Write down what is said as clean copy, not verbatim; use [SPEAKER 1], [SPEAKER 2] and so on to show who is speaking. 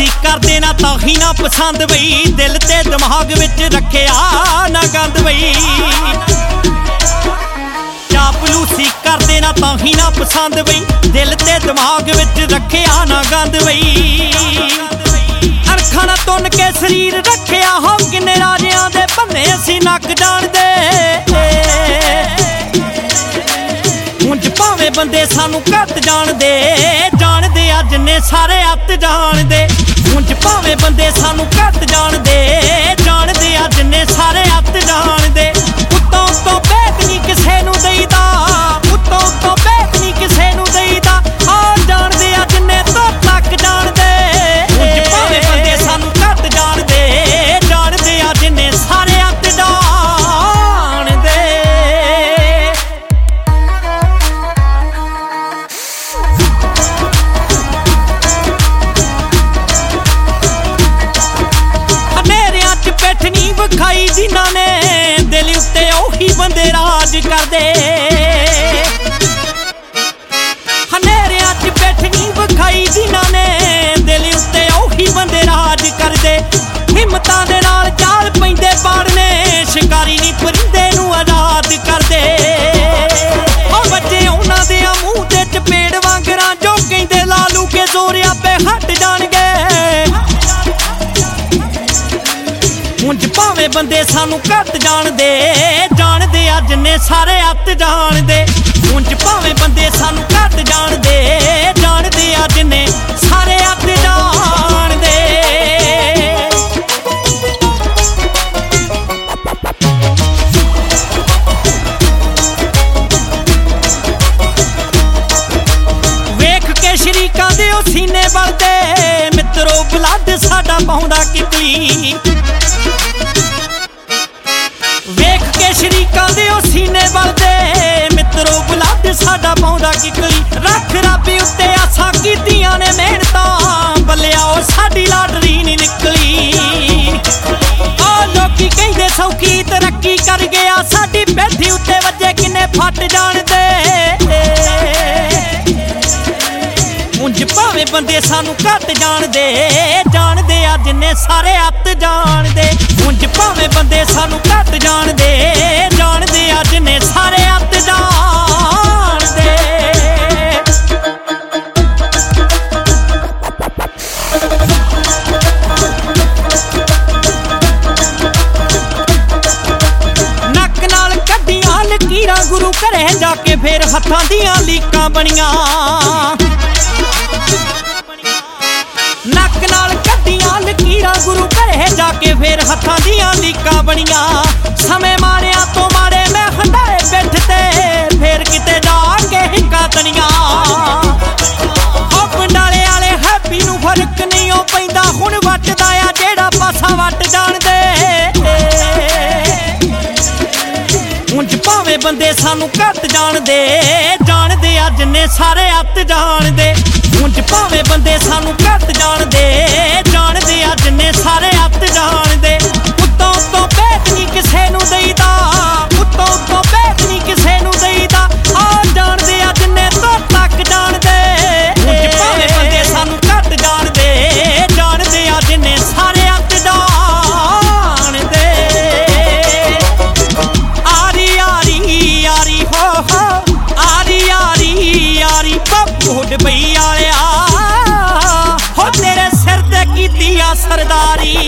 [SPEAKER 1] ਚਾਪਲੂਸੀ ਕਰਦੇ ਨਾ ਤਾਹੀ ਨਾ ਪਸੰਦ ਬਈ ਦਿਲ ਤੇ ਦਿਮਾਗ ਵਿੱਚ ਰੱਖਿਆ ਨਾ ਗੰਦ ਬਈ ਚਾਪਲੂਸੀ ਕਰਦੇ ਨਾ ਤਾਹੀ ਨਾ ਪਸੰਦ ਬਈ ਦਿਲ ਤੇ ਦਿਮਾਗ ਵਿੱਚ ਰੱਖਿਆ ਨਾ ਗੰਦ ਬਈ ਅਣਖਾਂ ਨਾ ਤੁੰਨ ਕੇ ਸਰੀਰ ਰੱਖਿਆ ਹੋ ਕਿੰਨੇ ਰਾਜਿਆਂ ਦੇ ਬੰਨੇ ਅਸੀਂ ਨੱਕ ਜਾਣਦੇ ਉਂਝ ਭਾਵੇਂ ਬੰਦੇ ਸਾਨੂੰ ਘੱਟ ਜਾਣਦੇ ਅੱਜ ਨੇ ਸਾਰੇ ਅੱਤ ਜਾਣਦੇ ਉਂਝ ਭਾਵੇਂ ਬੰਦੇ ਸਾਨੂੰ ਘੱਟ ਜਾਣਦੇ ਅੱਜ ਨੇ ਸਾਰੇ ਅੱਤ ਜਾਣਦੇ ਉੱਤੋਂ ਉੱਤੋਂ ਭੇਤ ਨਹੀਂ ਕਿਸੇ ਨੂੰ ਦੇਈਦਾ ਉੱਤੋਂ ਉੱਤੋਂ ਭੇਤ ਨਹੀਂ ਕਿਸੇ ਨੂੰ ਦੇਈਦਾ ਆ ਜਾਣਦੇ ਅੱਜ ਨੇ ਤੋਂ ਤੱਕ ਜਾਣਦੇ ਉਂਝ ਭਾਵੇਂ ਬੰਦੇ ਸਾਨੂੰ ਘੱਟ ਜਾਣਦੇ ਅੱਜ ਨੇ ਸਾਰੇ ਅੱਤ ਜਾਣਦੇ ਵਿਖਾਈ ਜਿਨ੍ਹਾਂ ਨੇ ਦਿਲ ਉੱਤੇ ਉਹੀ ਬੰਦੇ ਰਾਜ ਕਰਦੇ ਹਨੇਰਿਆਂ 'ਚ ਬੈਠਣੀ ਵਿਖਾਈ ਜਿਨ੍ਹਾਂ ਨੇ ਦਿਲ ਉੱਤੇ ਉਹੀ ਬੰਦੇ ਰਾਜ ਕਰਦੇ ਹਿੰਮਤਾਂ ਦੇ ਨਾਲ ਚਾਲ ਪੈਂਦੇ ਪਾੜਨੇ ਸ਼ਿਕਾਰੀ ਨਹੀਂ ਪਰਿੰਦੇ ਨੂੰ ਆਜ਼ਾਦ ਕਰਦੇ ਉਹ ਬੱਚੇ ਉਹਨਾਂ ਦੇ ਮੂੰਹ ਤੇ ਚਪੇੜ ਵਾਂਗਰਾਂ ਜੋ ਕਹਿੰਦੇ ਲਾਲੂ ਕੇ ਜ਼ੋਰ ਆਪੇ ਹਟ ਜਾਣਗੇ ਉਂਝ ਭਾਵੇਂ ਬੰਦੇ ਸਾਨੂੰ ਘੱਟ ਜਾਣਦੇ ਅੱਜ ਨੇ ਸਾਰੇ ਅੱਤ ਜਾਣਦੇ ਉਂਝ ਭਾਵੇਂ ਬੰਦੇ ਸਾਨੂੰ ਘੱਟ ਜਾਣਦੇ ਅੱਜ ਨੇ ਸਾਰੇ ਅੱਤ ਜਾਣਦੇ ਵੇਖ ਕੇ ਸ਼ਰੀਕਾਂ ਦੇ ਉਹ ਸੀਨੇ ਵਲਦੇ ਮਿੱਤਰੋ ਬਲੱਡ ਸਾਡਾ ਪਾਉਂਦਾ ਕਿਤਲੀ ਵੇਖ ਕੇ ਸ਼ਰੀਕਾਂ ਦੇ ਉਹ ਸੀਨੇ ਵਲਦੇ ਮਿੱਤਰੋ ਬਲੱਡ ਸਾਡਾ ਪਾਉਂਦਾ ਕਿਕਲੀ ਰੱਖ ਰੱਬ ਉੱਤੇ ਆਸਾਂ ਕੀਤੀਆਂ ਨੇ ਮਿਹਨਤਾਂ ਬੱਲਿਆ ਉਹ ਸਾਡੀ ਲਾਟਰੀ ਨਹੀਂ ਨਿਕਲੀ ਉਹ ਲੋਕੀ ਕਹਿੰਦੇ ਸੌਖੀ ਤਰੱਕੀ ਕਰ ਗਿਆ ਸਾਡੀ ਬੈਠੀ ਉੱਤੇ ਵੱਜੇ ਕਿੰਨੇ ਫੱਟ ਜਾਣਦੇ ਉਂਝ ਭਾਵੇਂ ਬੰਦੇ ਸਾਨੂੰ ਘੱਟ ਜਾਣਦੇ ਅੱਜ ਨੇ ਸਾਰੇ ਅੱਤ ਜਾਣਦੇ ਉਂਝ ਭਾਵੇਂ ਬੰਦੇ ਸਾਨੂੰ ਘੱਟ ਜਾਣਦੇ ਅੱਜ ਨੇ ਸਾਰੇ ਅੱਤ ਜਾਣਦੇ ਨੱਕ ਨਾਲ ਕੱਢੀਆਂ ਲਕੀਰਾਂ ਗੁਰੂ ਘਰੇ ਜਾ ਕੇ ਫੇਰ ਹੱਥਾਂ ਦੀਆਂ ਲੀਕਾਂ ਬਣੀਆਂ ਨੱਕ ਨਾਲ ਕੱਢੀਆਂ ਲਕੀਰਾਂ ਗੁਰੂ ਘਰੇ ਜਾ ਕੇ ਫੇਰ ਹੱਥਾਂ ਦੀਆਂ ਲੀਕਾਂ ਬਣੀਆਂ ਸਮੇਂ ਮਾਰਿਆਂ ਤੋਂ ਮਾਰੇ ਮੈਂ ਹੰਡਾਏ ਪਿੱਠ ਤੇ ਫੇਰ ਕਿਤੇ ਜਾ ਕੇ ਹਿੱਕਾਂ ਤਣੀਆਂ ਉਹ ਪੰਡਾਲੇ ਵਾਲੇ ਹੈਪੀ ਨੂੰ ਫਰਕ ਨਹੀਂ ਉਹ ਪੈਂਦਾ ਹੁਣ ਵੱਟਦਾ ਆ ਜਿਹੜਾ ਪਾਸਾ ਵੱਟ ਜਾਣਦੇ ਉਂਝ ਭਾਵੇਂ ਬੰਦੇ ਸਾਨੂੰ ਘੱਟ ਜਾਣਦੇ ਅੱਜ ਨੇ ਸਾਰੇ ਅੱਤ ਜਾਣਦੇ ਉਂਝ ਭਾਵੇਂ ਬੰਦੇ ਸਾਨੂੰ ਘੱਟ ਜਾਣਦੇ ਅੱਜ ਨੇ ਸਾਰੇ ਅੱਤ ਜਾਣਦੇ ਉੱਤੋਂ ਉੱਤੋਂ ਭੇਤ ਨਹੀਂ ਕਿਸੇ ਨੂੰ ਦੇਈਦਾ ਉੱਤੋਂ ਉੱਤੋਂ ਭੇਤ ਨਹੀਂ ਕਿਸੇ ਨੂੰ ਦੇਈਦਾ ਆ ਜਾਣਦੇ ਅੱਜ ਨੇ ਤੋਂ ਤੱਕ ਜਾਣਦੇ ਉਂਝ ਭਾਵੇਂ ਬੰਦੇ ਸਾਨੂੰ ਘੱਟ ਜਾਣਦੇ ਅੱਜ ਨੇ ਸਾਰੇ ਅੱਤ ਜਾਣਦੇ ਆਰੀ ਆਰੀ ਆਰੀ ਹੋ ਆਰੀ ਆਰੀ ਆਰੀ ਬੱਬੂ ਡਬਈ ਵਾਲਿਆ ਹੋ ਤੇਰੇ ਸਿਰ ਤੇ ਕੀਤੀ ਆ ਸਰਦਾਰੀ